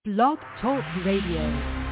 Blog Talk Radio.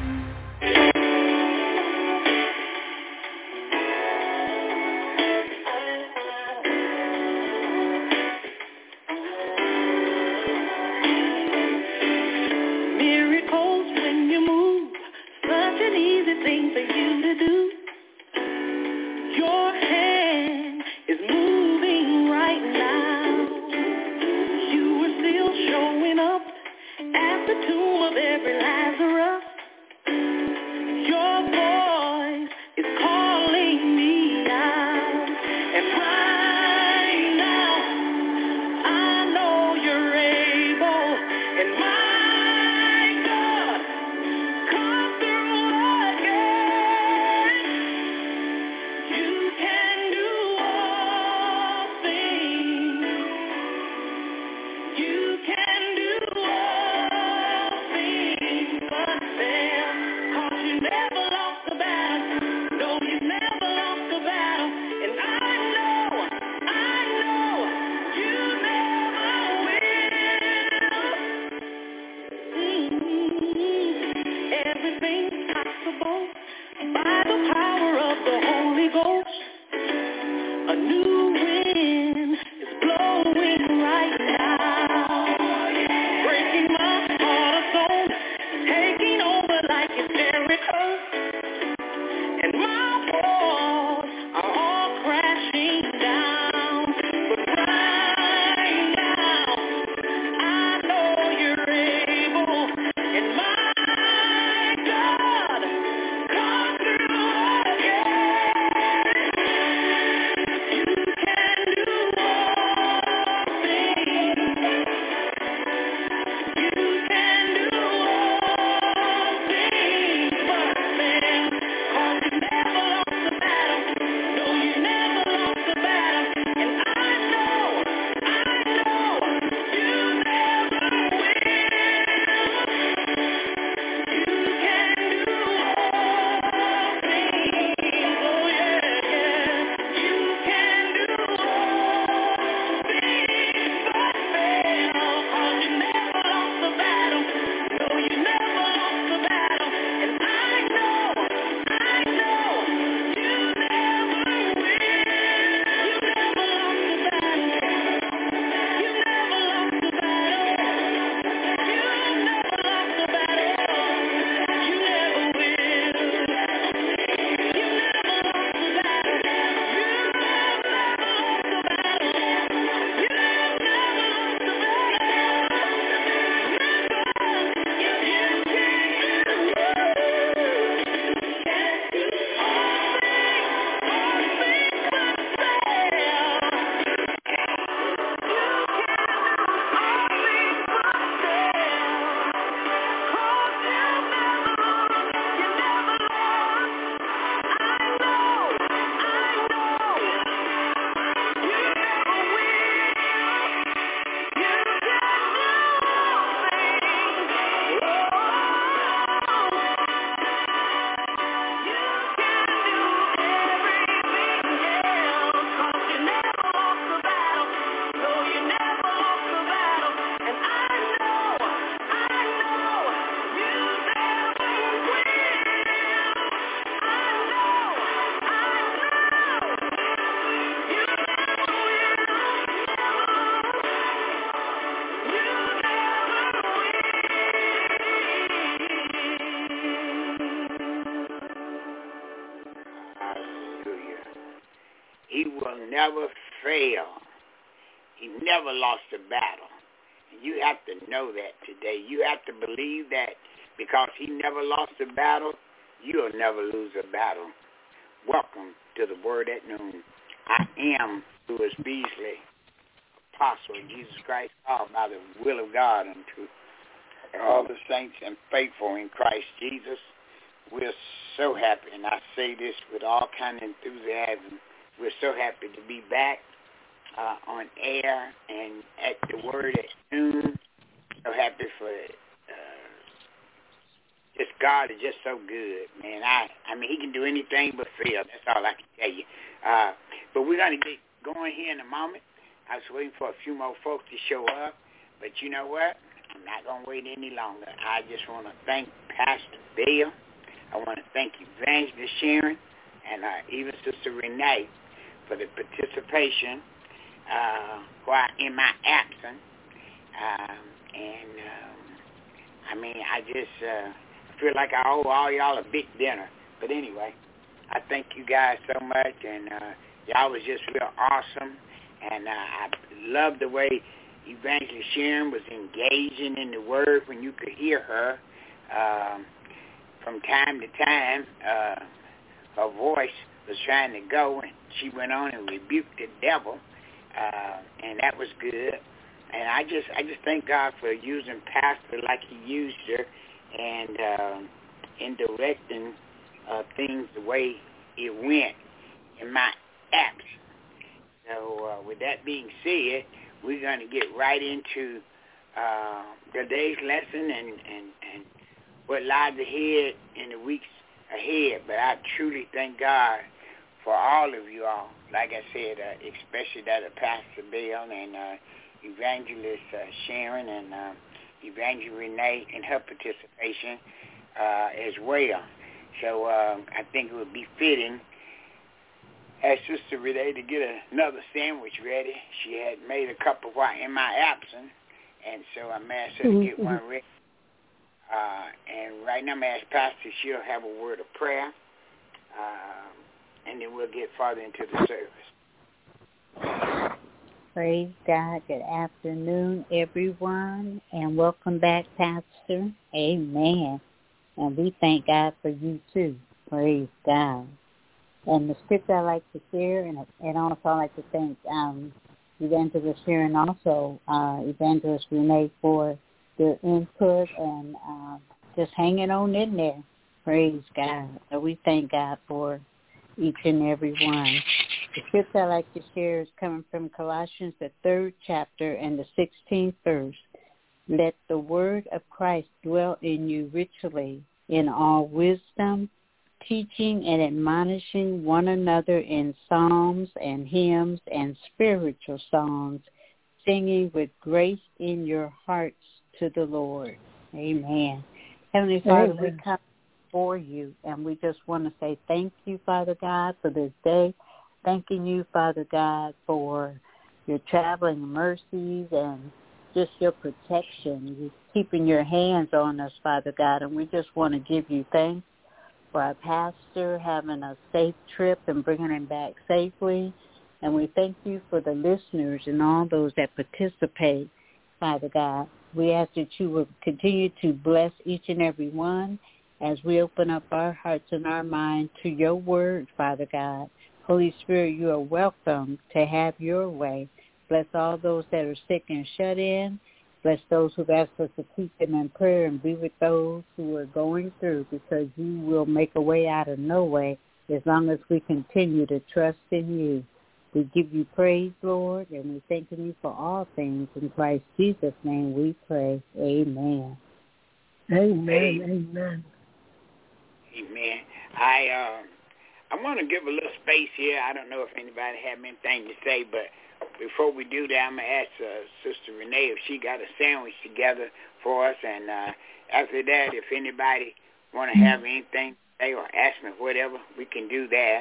Never fail. He never lost a battle. And you have to know that today. You have to believe that because he never lost a battle, you'll never lose a battle. Welcome to the Word at Noon. I am Louis Beasley, apostle of Jesus Christ, called by the will of God unto all the saints and faithful in Christ Jesus. We're so happy, and I say this with all kind of enthusiasm. We're so happy to be back on air and at the Word at Noon. So happy for just God is just so good, man. I mean, he can do anything but fail. That's all I can tell you. But we're going to get going here in a moment. I was waiting for a few more folks to show up. But you know what? I'm not going to wait any longer. I just want to thank Pastor Bill. I want to thank Evangelist Sharon and even Sister Renee for the participation while in my absence. I just feel like I owe all y'all a big dinner. But anyway, I thank you guys so much, and y'all was just real awesome. And I love the way Evangelist Sharon was engaging in the Word when you could hear her. From time to time, her voice was trying to go, and she went on and rebuked the devil, and that was good. And I just thank God for using Pastor like he used her, and in directing things the way it went in my absence. So with that being said, we're going to get right into today's lesson and what lies ahead in the weeks ahead. But I truly thank God for all of you all. Like I said, especially that of Pastor Bill and Evangelist Sharon and Evangelist Renee in her participation as well. So I think it would be fitting as Sister Renee to get another sandwich ready. She had made a couple while in my absence, and so I'm asked her to get one ready. And right now I'm going to ask Pastor, she'll have a word of prayer, and then we'll get farther into the service. Praise God. Good afternoon, everyone, and welcome back, Pastor. Amen. And we thank God for you, too. Praise God. And the scripture I like to share, and also I like to thank Evangelist Sharon, also Evangelist Renee for their input and just hanging on in there. Praise God. So we thank God for each and every one. The scripture I like to share is coming from Colossians, the 3rd chapter and the 16th verse. Let the word of Christ dwell in you richly in all wisdom, teaching and admonishing one another in psalms and hymns and spiritual songs, singing with grace in your hearts to the Lord. Amen. Heavenly Father, we come before you, and we just want to say thank you, Father God, for this day. Thanking you, Father God, for your traveling mercies and just your protection. You're keeping your hands on us, Father God, and we just want to give you thanks for our pastor having a safe trip and bringing him back safely. And we thank you for the listeners and all those that participate, Father God. We ask that you will continue to bless each and every one as we open up our hearts and our mind to your word, Father God. Holy Spirit, you are welcome to have your way. Bless all those that are sick and shut in. Bless those who've asked us to keep them in prayer, and be with those who are going through, because you will make a way out of no way as long as we continue to trust in you. We give you praise, Lord, and we thank you for all things. In Christ Jesus' name we pray. Amen. Amen. Amen. Amen. I want to give a little space here. I don't know if anybody have anything to say, but before we do that, I'm going to ask Sister Renee if she got a sandwich together for us. And after that, if anybody want to have anything to say or ask me whatever, we can do that.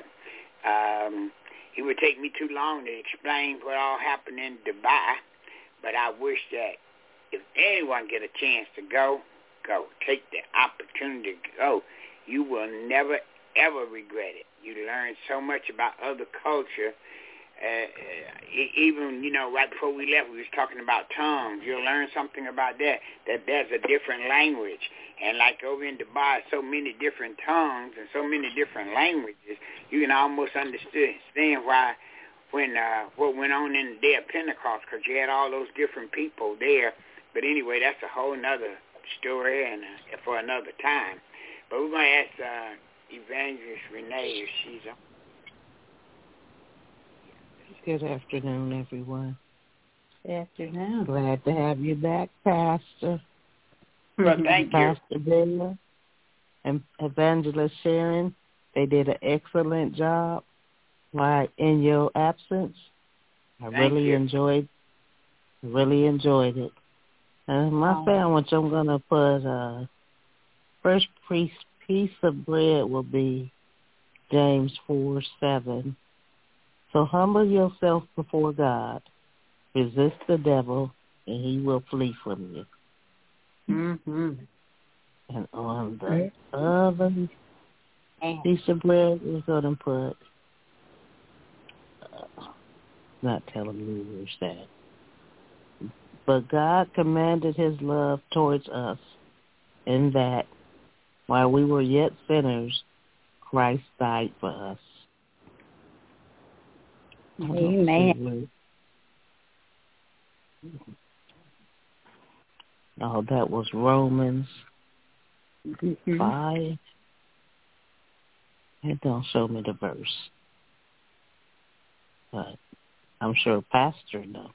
It would take me too long to explain what all happened in Dubai, but I wish that if anyone get a chance to go. Take the opportunity to go. You will never, ever regret it. You learn so much about other culture. Even, right before we left, we was talking about tongues. You'll learn something about that there's a different language. And like over in Dubai, so many different tongues and so many different languages, you can almost understand why what went on in the day of Pentecost, because you had all those different people there. But anyway, that's a whole nother story and for another time. But we're going to ask Evangelist Renee if she's on. Good afternoon, everyone. Good afternoon. Glad to have you back, Pastor. Well, thank you. Pastor Bella and Evangelist Sharon, they did an excellent job while in your absence. I really enjoyed it. My sandwich, I'm going to put first piece of bread will be James 4:7. So humble yourself before God. Resist the devil, and he will flee from you. Mm-hmm. And on the other piece of bread, we're going to put, not telling you where's that. But God commanded his love towards us in that while we were yet sinners, Christ died for us. Amen. Oh, that was Romans 5. It don't show me the verse. But I'm sure Pastor knows.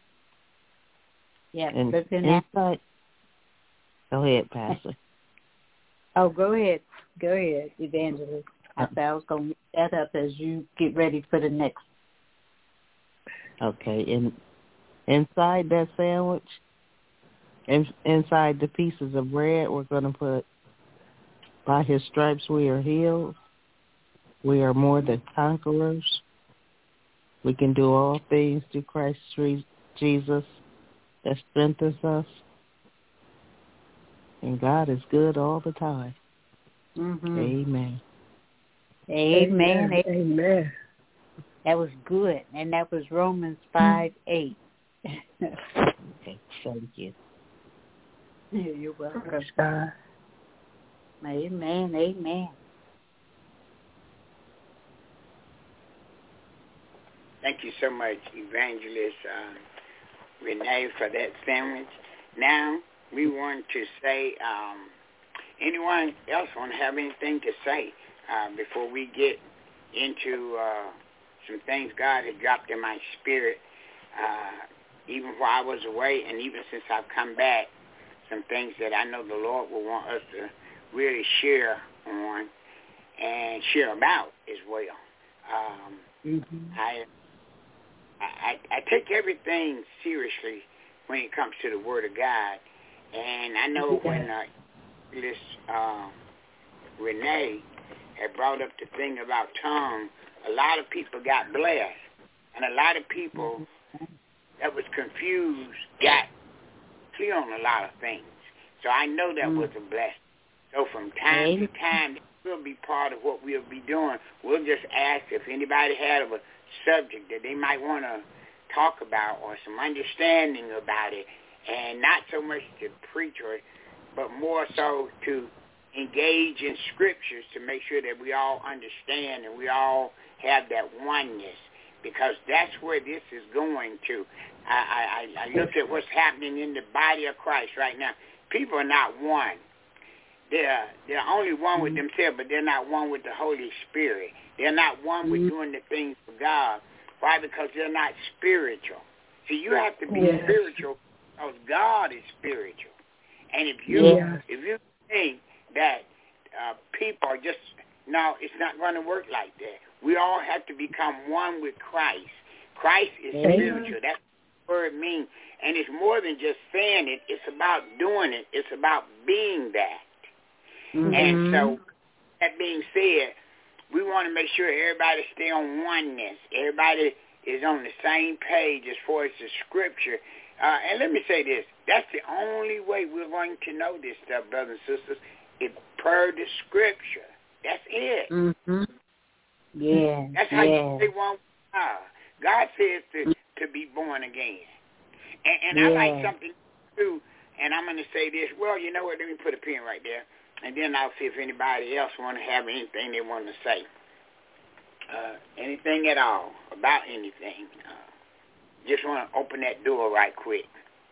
Yeah, And but then inside, go ahead, Pastor. Oh, go ahead. Go ahead, Evangelist. I said I was going to mix that up as you get ready for the next. Okay. Inside that sandwich, inside the pieces of bread, we're going to put, by his stripes we are healed. We are more than conquerors. We can do all things through Christ Jesus that strengthens us. And God is good all the time. Mm-hmm. Amen. Amen. Amen. That was good. And that was Romans 5:8. Okay, thank you. You're welcome. Praise God. Amen. Amen. Thank you so much, Evangelist Renee, for that sandwich. Now, we want to say, anyone else want to have anything to say before we get into some things God had dropped in my spirit, even while I was away and even since I've come back, some things that I know the Lord will want us to really share on and share about as well. I take everything seriously when it comes to the Word of God, and I know when Renee had brought up the thing about tongue, a lot of people got blessed, and a lot of people that was confused got clear on a lot of things. So I know that was a blessing. So from time to time, it will be part of what we'll be doing. We'll just ask if anybody had a subject that they might want to talk about or some understanding about it, and not so much to preach but more so to engage in scriptures to make sure that we all understand and we all have that oneness, because that's where this is going to. I look at what's happening in the body of Christ right now. People are not one. They're only one with themselves, but they're not one with the Holy Spirit. They're not one with doing the things of God. Why? Because they're not spiritual. See, you have to be spiritual because God is spiritual. And if you think that people are just, no, it's not going to work like that. We all have to become one with Christ. Christ is spiritual. That's what the word means. And it's more than just saying it. It's about doing it. It's about being that. And so, that being said, we want to make sure everybody stay on oneness. Everybody is on the same page as far as the scripture. And let me say this. That's the only way we're going to know this stuff, brothers and sisters, is per the scripture. That's it. Yeah. That's how you say one with God. God says to be born again. And I like something, too, and I'm going to say this. Well, you know what? Let me put a pin right there. And then I'll see if anybody else want to have anything they want to say. Anything at all about anything. Just want to open that door right quick.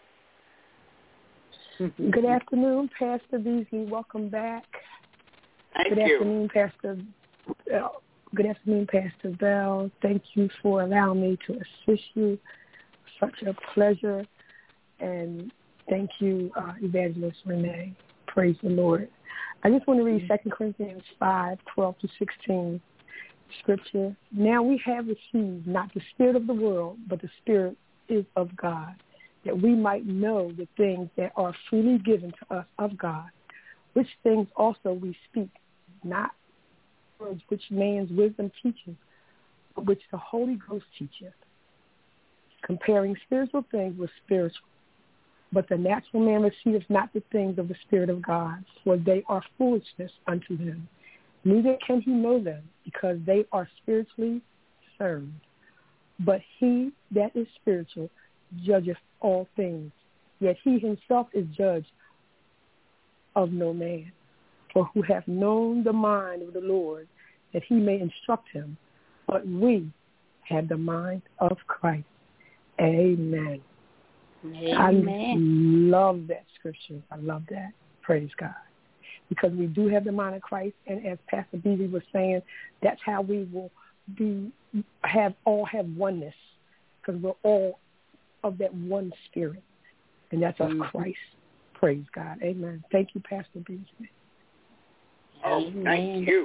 Good afternoon, Pastor BZ. Welcome back. Thank Good you. afternoon, Pastor. Good afternoon, Pastor Bell. Thank you for allowing me to assist you. Such a pleasure. And thank you, Evangelist Renee. Praise the Lord. I just want to read 2 Corinthians 5:12-16 scripture. Now we have received not the spirit of the world, but the spirit is of God, that we might know the things that are freely given to us of God, which things also we speak, not words which man's wisdom teaches, but which the Holy Ghost teacheth, comparing spiritual things with spiritual. But the natural man receiveth not the things of the Spirit of God, for they are foolishness unto him. Neither can he know them, because they are spiritually discerned. But he that is spiritual judgeth all things, yet he himself is judged of no man. For who hath known the mind of the Lord, that he may instruct him? But we have the mind of Christ. Amen. Amen. I love that scripture. I love that. Praise God. Because we do have the mind of Christ, and as Pastor Beebe was saying, that's how we will have oneness, because we're all of that one spirit, and that's of Christ. Praise God. Amen. Thank you, Pastor Beebe. Oh, thank you.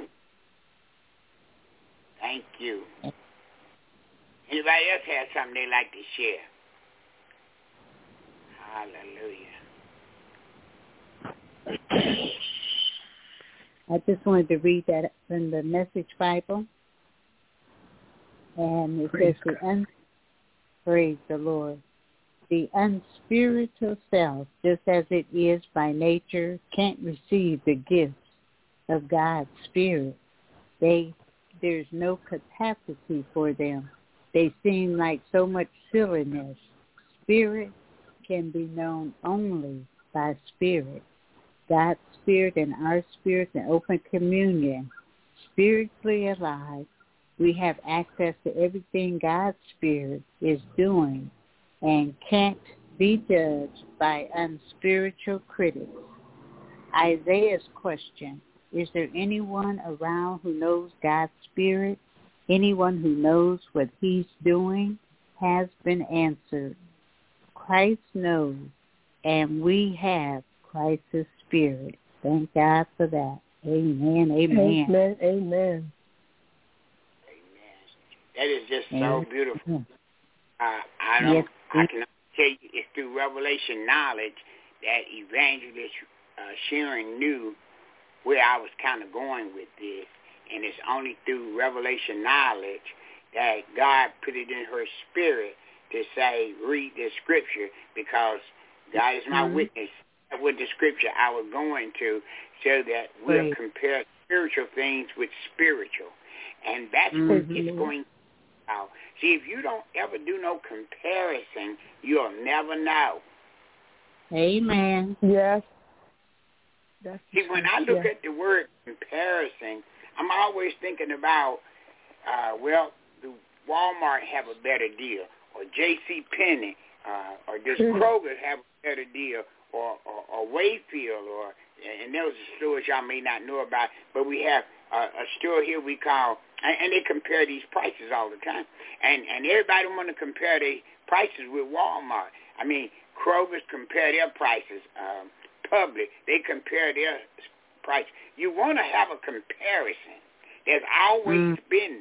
Thank you. Anybody else have something they'd like to share? Hallelujah. I just wanted to read that in the Message Bible. And it says, praise the Lord. The unspiritual self, just as it is by nature, can't receive the gifts of God's Spirit. There's no capacity for them. They seem like so much silliness. Spirit can be known only by Spirit. God's Spirit and our spirit in open communion. Spiritually alive, we have access to everything God's Spirit is doing and can't be judged by unspiritual critics. Isaiah's question, is there anyone around who knows God's Spirit? Anyone who knows what he's doing? Has been answered. Christ knows, and we have Christ's Spirit. Thank God for that. Amen. Amen. Amen. Amen. That is just so beautiful. I can tell you it's through revelation knowledge that Evangelist Sharon knew where I was kind of going with this, and it's only through revelation knowledge that God put it in her spirit to say, read this scripture, because God is my witness with the scripture I was going to, so that we'll compare spiritual things with spiritual. And that's what it's going to out. See, if you don't ever do no comparison, you'll never know. Amen. Yes. See, when I look at the word comparison, I'm always thinking about, do Walmart have a better deal, or J.C. Penney, or does Kroger have a better deal, or Wayfield, and those are stores y'all may not know about, but we have a store here we call, and they compare these prices all the time, and everybody want to compare their prices with Walmart. I mean, Kroger's compare their prices, Public, they compare their price. You want to have a comparison. There's always been,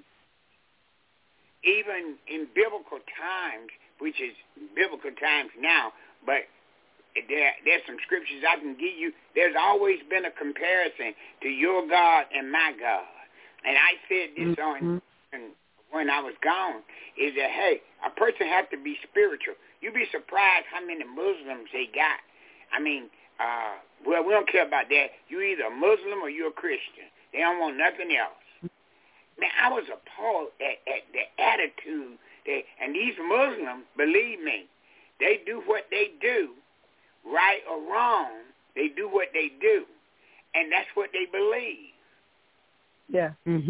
even in biblical times, which is biblical times now, but there's some scriptures I can give you. There's always been a comparison to your God and my God. And I said this when I was gone, is that, hey, a person has to be spiritual. You'd be surprised how many Muslims they got. I mean, we don't care about that. You're either a Muslim or you're a Christian. They don't want nothing else. Man, I was appalled at the attitude. And these Muslims, believe me, they do what they do, right or wrong. They do what they do. And that's what they believe. Yeah.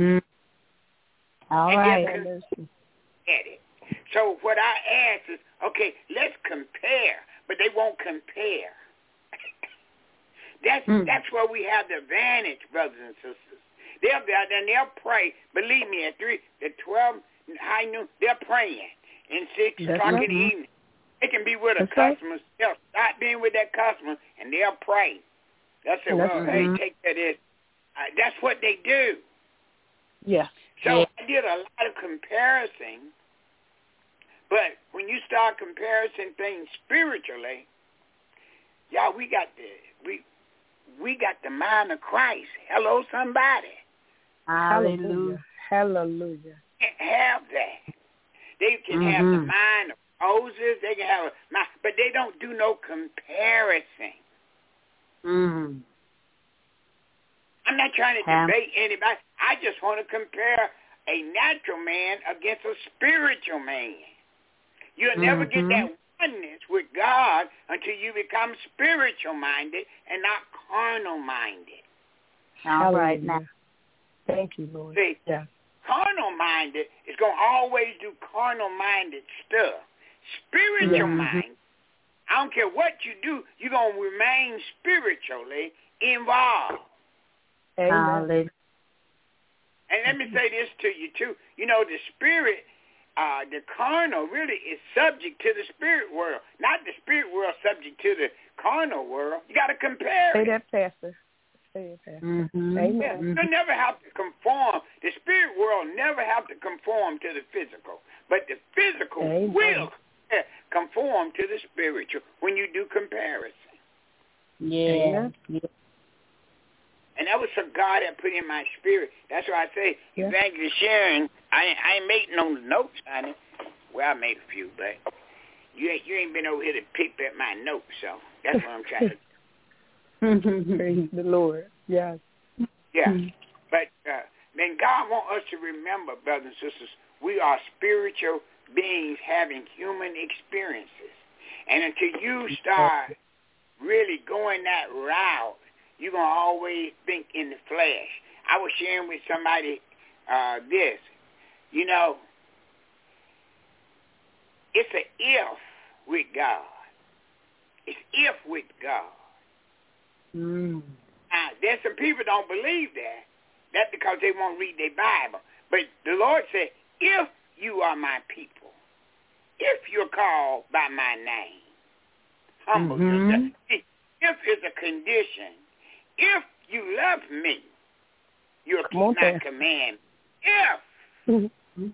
All right. So what I ask is, okay, let's compare, but they won't compare. That's where we have the advantage, brothers and sisters. They'll be out there and they'll pray. Believe me, at 12 high noon, they're praying. In 6 o'clock in the evening, they can be with a customer. They'll stop being with that customer and they'll pray. They'll say, hey, take that in. That's what they do. Yeah. So I did a lot of comparison But when you start comparing things spiritually, y'all, we got the mind of Christ. Hello, somebody. Hallelujah. Hallelujah. Have that. They can have the mind of Moses. They can have a mind, but they don't do no comparison. Mm. I'm not trying to debate anybody. I just want to compare a natural man against a spiritual man. You'll never get that oneness with God until you become spiritual-minded and not carnal-minded. All right now. Thank you, Lord. See, carnal-minded is going to always do carnal-minded stuff. Spiritual-minded, I don't care what you do, you're going to remain spiritually involved. Amen. And let me say this to you, too. You know, the spirit, the carnal really is subject to the spirit world, not the spirit world subject to the carnal world. You got to compare Say it. that, Pastor. Say it, Pastor. Amen. Yeah, you never have to conform. The spirit world never have to conform to the physical, but the physical will conform to the spiritual when you do comparison. Yeah. And that was what God had put in my spirit. That's why I say, Evangelist Sharon, I ain't making no notes, honey. Well, I made a few, but you ain't been over here to pick at my notes, so that's what I'm trying to do. Praise the Lord. Yes. Yeah. But then God wants us to remember, brothers and sisters, we are spiritual beings having human experiences. And until you start really going that route, you're going to always think in the flesh. I was sharing with somebody this. You know, it's an if with God. It's if with God. Now, there's some people don't believe that. That's because they won't read their Bible. But the Lord said, if you are my people, if you're called by my name, humble yourself. If is a condition. If you love me, you'll keep my command. If.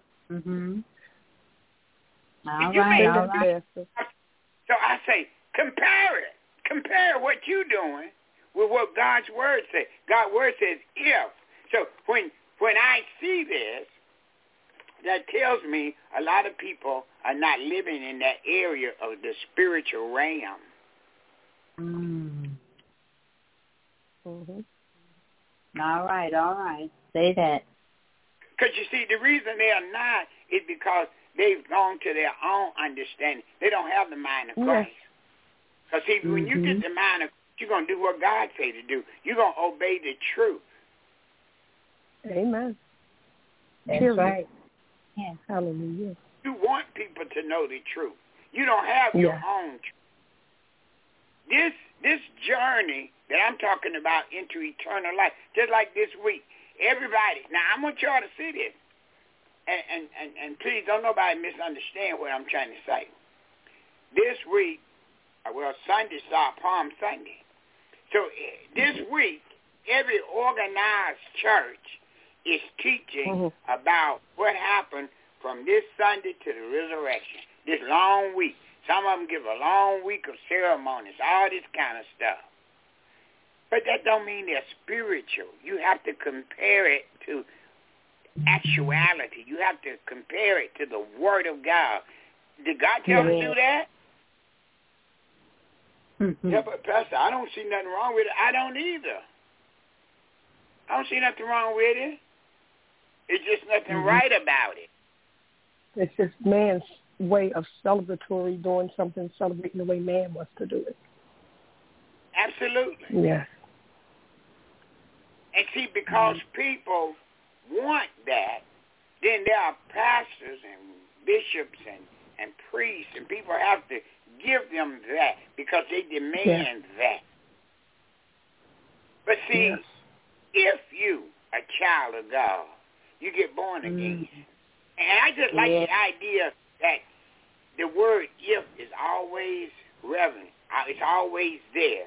All right. So I say, compare it. Compare what you're doing with what God's word says. God's word says if. So when I see this, that tells me a lot of people are not living in that area of the spiritual realm. All right. Say that. Because you see, the reason they are not is because they've gone to their own understanding. They don't have the mind of Christ. Because see, when you get the mind of Christ, you're going to do what God say to do. You're going to obey the truth. Amen. That's right. Yeah. Hallelujah. You want people to know the truth. You don't have your own truth. This journey that I'm talking about into eternal life, just like this week, everybody, now I want y'all to see this, and please don't nobody misunderstand what I'm trying to say. This week, Sunday started Palm Sunday. So this week, every organized church is teaching about what happened from this Sunday to the resurrection, this long week. Some of them give a long week of ceremonies, all this kind of stuff. But that don't mean they're spiritual. You have to compare it to actuality. You have to compare it to the Word of God. Did God tell us to do that? Yeah, but Pastor, I don't see nothing wrong with it. I don't either. I don't see nothing wrong with it. It's just nothing right about it. It's just man's way of celebratory, doing something, celebrating the way man wants to do it. Absolutely. Yeah. And see, because people want that, then there are pastors and bishops and priests, and people have to give them that because they demand that. But see, if you, a child of God, you get born again. And I just like the idea that the word if is always relevant. It's always there.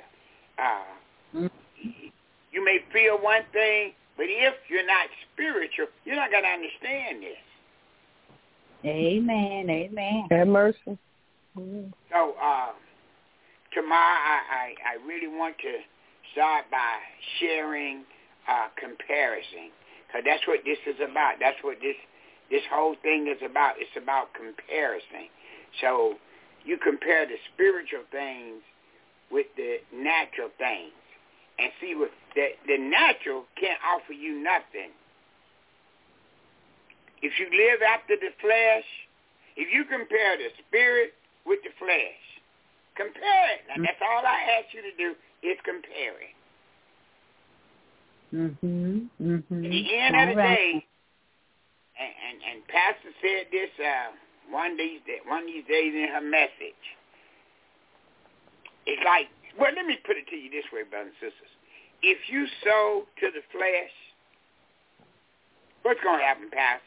You may feel one thing, but if you're not spiritual, you're not going to understand this. Amen. Amen. Have mercy. So tomorrow I really want to start by sharing comparison, because that's what this is about. That's what this whole thing is about. It's about comparison. So you compare the spiritual things with the natural things, and see what the natural can't offer you nothing. If you live after the flesh, if you compare the spirit with the flesh, compare it. Now, that's all I ask you to do is compare it. At the end of the day, and Pastor said this one of these days in her message. It's like, well, let me put it to you this way, brothers and sisters. If you sow to the flesh, what's going to happen, Pastor?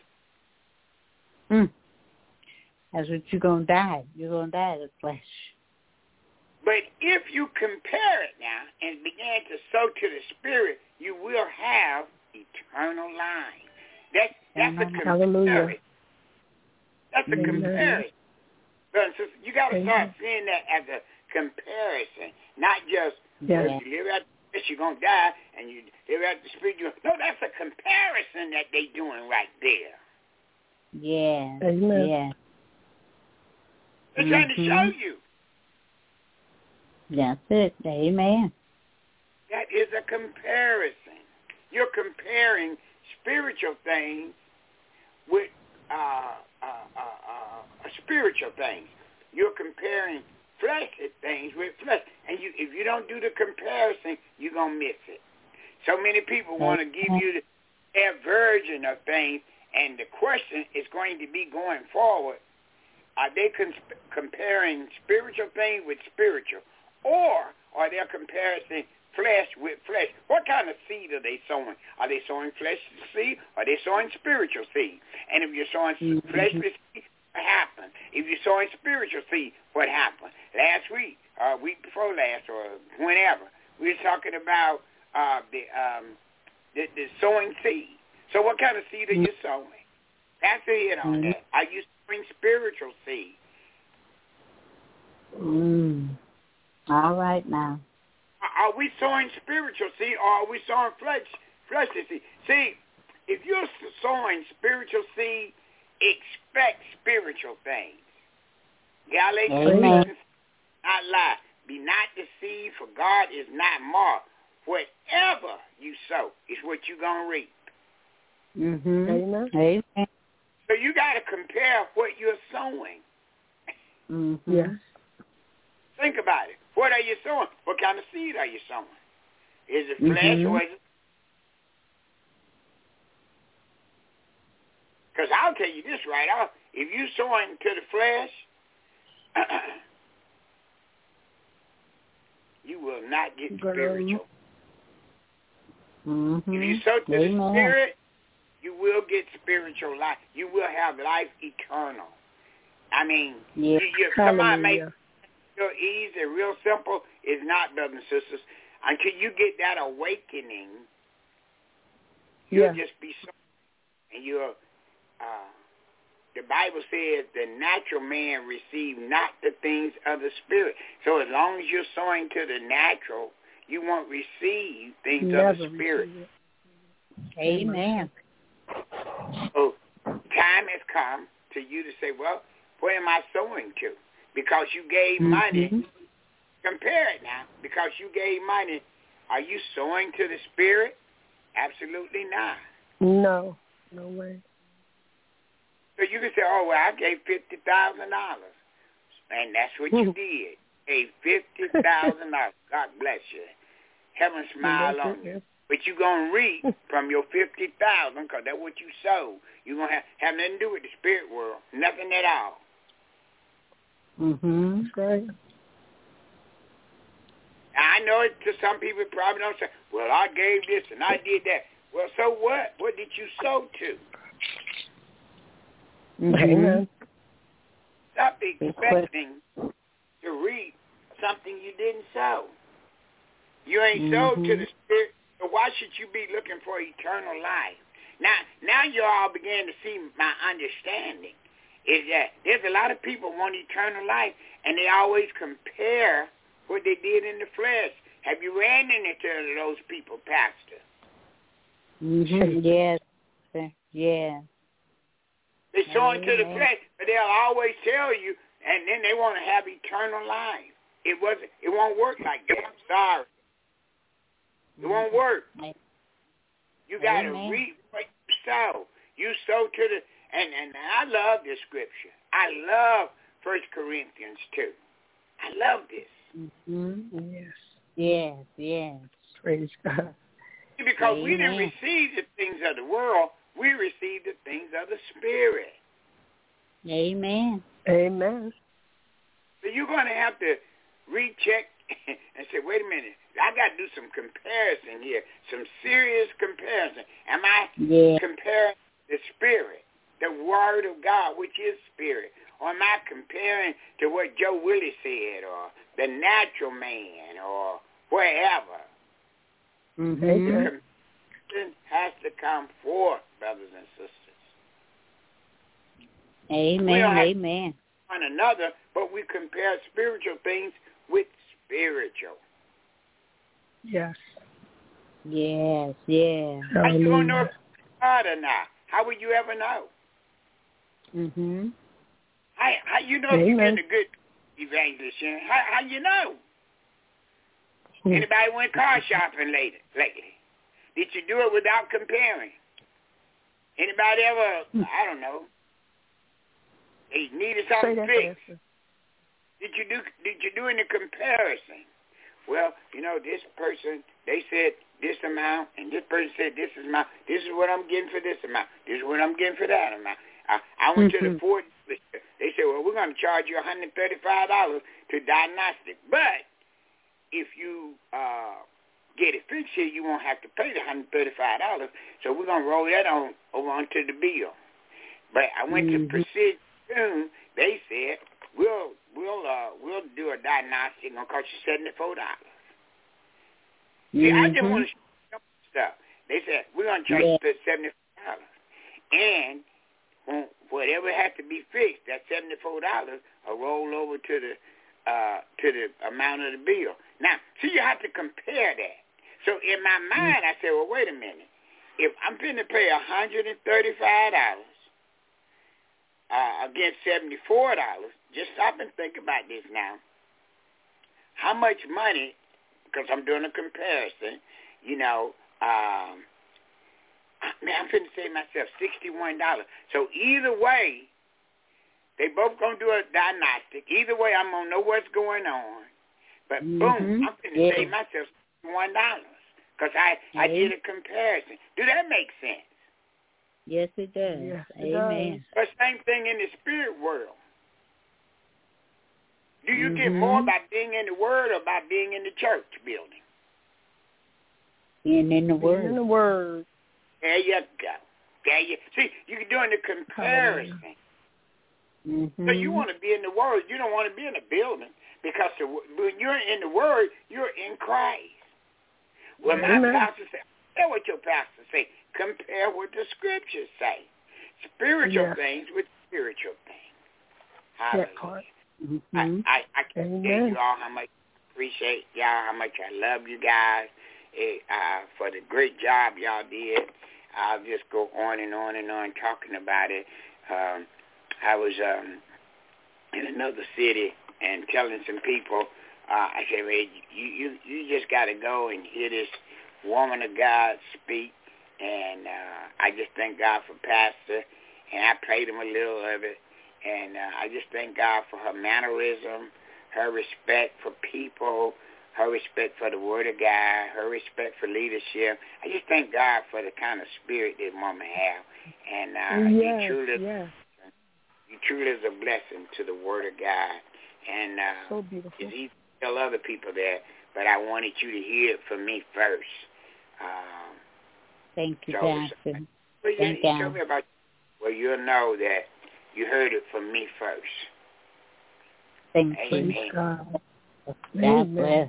That's what you're going to die. You're going to die of the flesh. But if you compare it now and begin to sow to the spirit, you will have eternal life. That's a comparison. That's a comparison. Brothers and sisters, you got to start seeing that as a comparison, not just if you live out the flesh, you're going to die, and you live out the spirit, no, that's a comparison that they doing right there. Yeah. Amen. Yeah. They're trying to show you. That's it. Amen. That is a comparison. You're comparing spiritual things with spiritual things. You're comparing fleshly things with flesh. And if you don't do the comparison, you're going to miss it. So many people want to give you their version of things, and the question is going to be going forward, are they comparing spiritual things with spiritual? Or are they comparing flesh with flesh? What kind of seed are they sowing? Are they sowing flesh seed? Or are they sowing spiritual seed? And if you're sowing fleshly seed, what happened? If you're sowing spiritual seed, what happened? Last week, or week before last, or whenever, we were talking about the sowing seed. So what kind of seed are you sowing? That's the hit on that. Are you sowing spiritual seed? All right now. Are we sowing spiritual seed, or are we sowing fleshly seed? See, if you're sowing spiritual seed, expect spiritual things. Galatians 6, not lie. Be not deceived, for God is not mocked. Whatever you sow is what you're going to reap. Amen. So you got to compare what you're sowing. Yes. Think about it. What are you sowing? What kind of seed are you sowing? Is it flesh or is it? Because I'll tell you this right out. If you're sowing to the flesh, you will not get spiritual. If you sow to the spirit, you will get spiritual life. You will have life eternal. I mean, somebody make it real easy, real simple. Is not, brothers and sisters. Until you get that awakening, you'll just be so. And you'll, the Bible says the natural man receive not the things of the spirit. So as long as you're sowing to the natural, you won't receive things of the spirit. Amen. So time has come to you to say, well, where am I sowing to? Because you gave money. Compare it now. Because you gave money, are you sowing to the spirit? Absolutely not. No. No way. So you can say, oh, well, I gave $50,000. And that's what you did. Gave $50,000. God bless you. Heaven smile on you. But you're going to reap from your $50,000 because that's what you sowed. You're going to have nothing to do with the spirit world. Nothing at all. Great. I know it, to some people probably don't say, well, I gave this and I did that. Well, so what? What did you sow to? Amen. Stop expecting to reap something you didn't sow. You ain't sowed to the spirit, so why should you be looking for eternal life? Now you all begin to see my understanding. is that there's a lot of people want eternal life, and they always compare what they did in the flesh. Have you ran into those people, Pastor? Mm-hmm. Yes. Yeah. They sow into the flesh, but they'll always tell you, and then they want to have eternal life. It won't work like that. I'm sorry. It won't work. You got to reap what you sow. You sow to the, and I love this scripture. I love 1 Corinthians 2. I love this. Mm-hmm. Yes. Yes, yes. Praise God. Because we didn't receive the things of the world. We received the things of the Spirit. Amen. Amen. So you're going to have to recheck and say, wait a minute, I got to do some comparison here, some serious comparison. Am I comparing the Spirit, the Word of God, which is Spirit? Or am I comparing to what Joe Willie said or the natural man or wherever? Mm-hmm. The comparison has to come forth, brothers and sisters. Amen. We don't have Amen. one another, but we compare spiritual things with spiritual. Yes. Yes, yeah. How you going to know if it's God or not? How would you ever know? Mm-hmm. How you know if you're getting a good evangelist? How you know? Anybody went car shopping lately? Did you do it without comparing? Anybody ever, I don't know, they needed something fixed? Did you do any comparison? Well, this person, they said this amount, and this person said this amount. This is what I'm getting for this amount. This is what I'm getting for that amount. I went to the Ford. They said, well, we're going to charge you $135 to diagnostic. But if you get it fixed here, you won't have to pay the $135. So we're going to roll that over onto the bill. But I went to Precision June. They said, we'll do a diagnostic. It's going to cost you $74. See, I just want to show you stuff. They said, we're going to charge you $74. And whatever has to be fixed, that $74 will roll over to the amount of the bill. Now, see, you have to compare that. So in my mind, I said, well, wait a minute. If I'm going to pay $135 against $74, just stop and think about this now. How much money, because I'm doing a comparison, I'm going to save myself $61. So either way, they both going to do a diagnostic. Either way, I'm going to know what's going on. But boom, I'm going to save myself $61 because I did a comparison. Do that make sense? Yes, it does. Yes, Amen. But same thing in the spirit world. Do you get more by being in the Word or by being in the church building? Being in the Word. In the Word. There you go. See, you're doing the comparison. So you want to be in the Word. You don't want to be in a building because when you're in the Word, you're in Christ. Well, my pastor said, compare what your pastor say. Compare what the Scriptures say. Spiritual things with spiritual things. Hallelujah. I can't tell you all how much I appreciate y'all, how much I love you guys for the great job y'all did. I'll just go on and on and on talking about it. I was in another city and telling some people, I said, well, you just got to go and hear this woman of God speak. And I just thank God for Pastor. And I played him a little of it. And I just thank God for her mannerism, her respect for people, her respect for the Word of God, her respect for leadership. I just thank God for the kind of spirit that woman have. And you truly is a blessing to the Word of God. And so beautiful. It's easy to tell other people that, but I wanted you to hear it from me first. Thank you, Pastor. Thank you. Tell me about, well, you'll know that you heard it from me first. Thank Amen. you. God bless.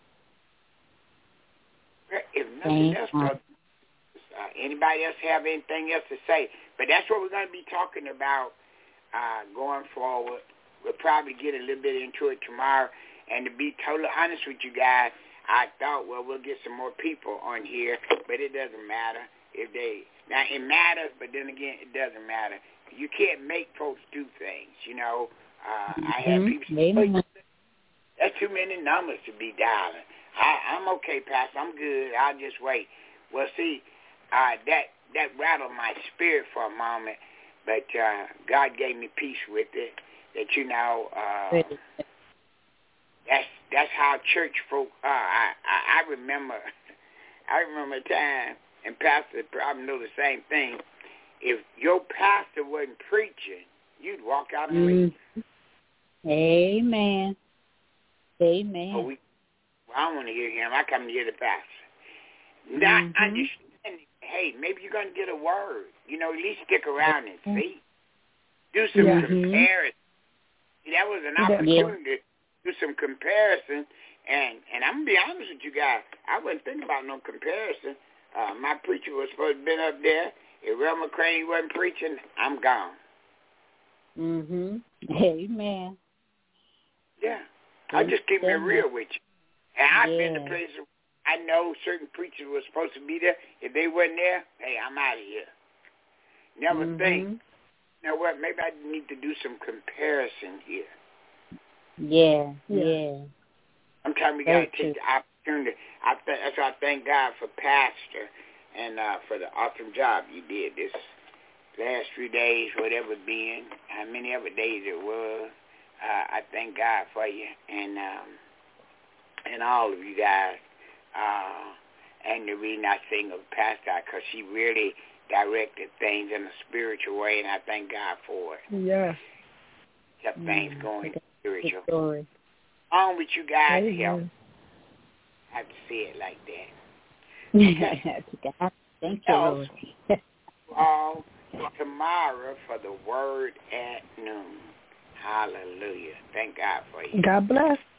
If nothing else, anybody else have anything else to say? But that's what we're going to be talking about going forward. We'll probably get a little bit into it tomorrow. And to be totally honest with you guys, I thought, well, we'll get some more people on here, but it doesn't matter. Now, it matters, but then again, it doesn't matter. You can't make folks do things, you know. I have people say, that's too many numbers to be dialing. I'm okay, Pastor. I'm good. I'll just wait. Well, see, that rattled my spirit for a moment, but God gave me peace with it. That that's how church folk are. I remember a time, and Pastor probably know the same thing. If your pastor wasn't preaching, you'd walk out and leave. Amen. Amen. I don't want to hear him. I come to hear the pastor. Not understanding, hey, maybe you're going to get a word. You know, at least stick around and see. Do some comparison. That was an opportunity to do some comparison. And I'm going to be honest with you guys. I wasn't thinking about no comparison. My preacher was supposed to have been up there. If Rev McCrane wasn't preaching, I'm gone. Amen. Yeah. I just keep it real with you. And I've been to places I know certain preachers were supposed to be there. If they wasn't there, hey, I'm out of here. Never think, you know what, maybe I need to do some comparison here. Yeah. Sometimes we got to take the opportunity. That's why I thank God for Pastor and for the awesome job you did this last few days, whatever it been, how many ever days it was. I thank God for you and all of you guys. And the reason I sing of Pastor, because she really directed things in a spiritual way, and I thank God for it. Yes. Kept things going spiritual. On with you guys, help. I have to say it like that. Okay. Thank you, Lord. All tomorrow for the word at noon. Hallelujah. Thank God for you. God bless.